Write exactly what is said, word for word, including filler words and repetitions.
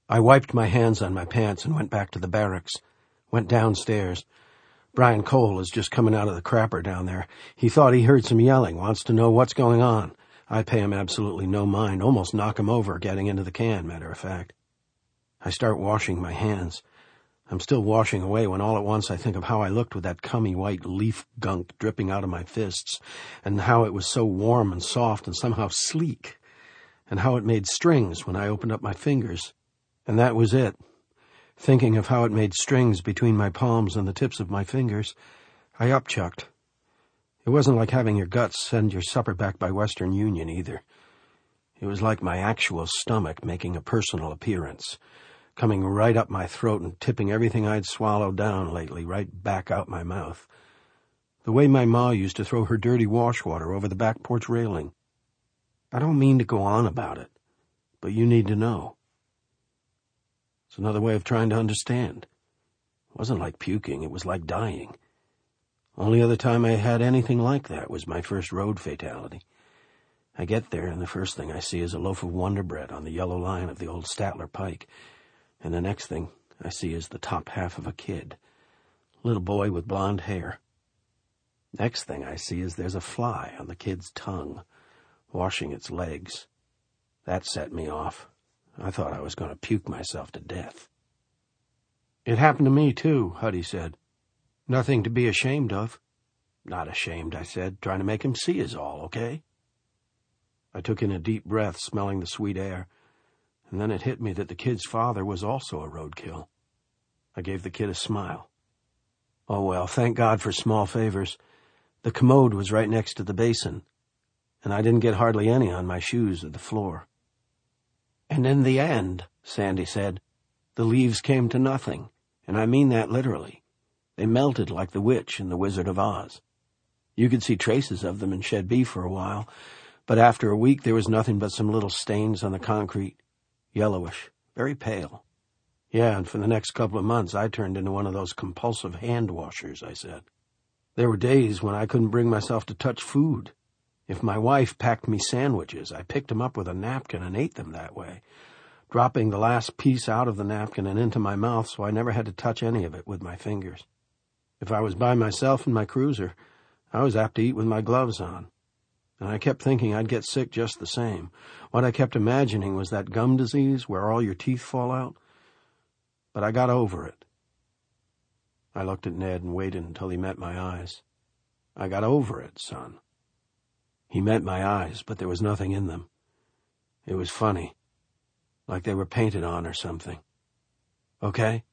I wiped my hands on my pants and went back to the barracks. Went downstairs. Brian Cole is just coming out of the crapper down there. He thought he heard some yelling, wants to know what's going on. I pay him absolutely no mind, almost knock him over getting into the can, matter of fact. I start washing my hands. I'm still washing away when all at once I think of how I looked with that cummy white leaf gunk dripping out of my fists, and how it was so warm and soft and somehow sleek, and how it made strings when I opened up my fingers. And that was it. Thinking of how it made strings between my palms and the tips of my fingers, I upchucked. It wasn't like having your guts send your supper back by Western Union, either. It was like my actual stomach making a personal appearance, coming right up my throat and tipping everything I'd swallowed down lately right back out my mouth. The way my ma used to throw her dirty wash water over the back porch railing. I don't mean to go on about it, but you need to know. It's another way of trying to understand. It wasn't like puking, it was like dying. Only other time I had anything like that was my first road fatality. I get there, and the first thing I see is a loaf of Wonder Bread on the yellow line of the old Statler Pike. And the next thing I see is the top half of a kid. Little boy with blonde hair. Next thing I see is there's a fly on the kid's tongue, washing its legs. That set me off. I thought I was going to puke myself to death. It happened to me, too, Huddy said. Nothing to be ashamed of. Not ashamed, I said, trying to make him see is all, okay? I took in a deep breath, smelling the sweet air, and then it hit me that the kid's father was also a roadkill. I gave the kid a smile. Oh, well, thank God for small favors. The commode was right next to the basin, and I didn't get hardly any on my shoes or the floor. And in the end, Sandy said, the leaves came to nothing, and I mean that literally. They melted like the witch in The Wizard of Oz. You could see traces of them in Shed B for a while, but after a week there was nothing but some little stains on the concrete, yellowish, very pale. Yeah, and for the next couple of months I turned into one of those compulsive hand washers, I said. There were days when I couldn't bring myself to touch food. If my wife packed me sandwiches, I picked them up with a napkin and ate them that way, dropping the last piece out of the napkin and into my mouth so I never had to touch any of it with my fingers. If I was by myself in my cruiser, I was apt to eat with my gloves on. And I kept thinking I'd get sick just the same. What I kept imagining was that gum disease where all your teeth fall out. But I got over it. I looked at Ned and waited until he met my eyes. I got over it, son. He met my eyes, but there was nothing in them. It was funny, like they were painted on or something. Okay?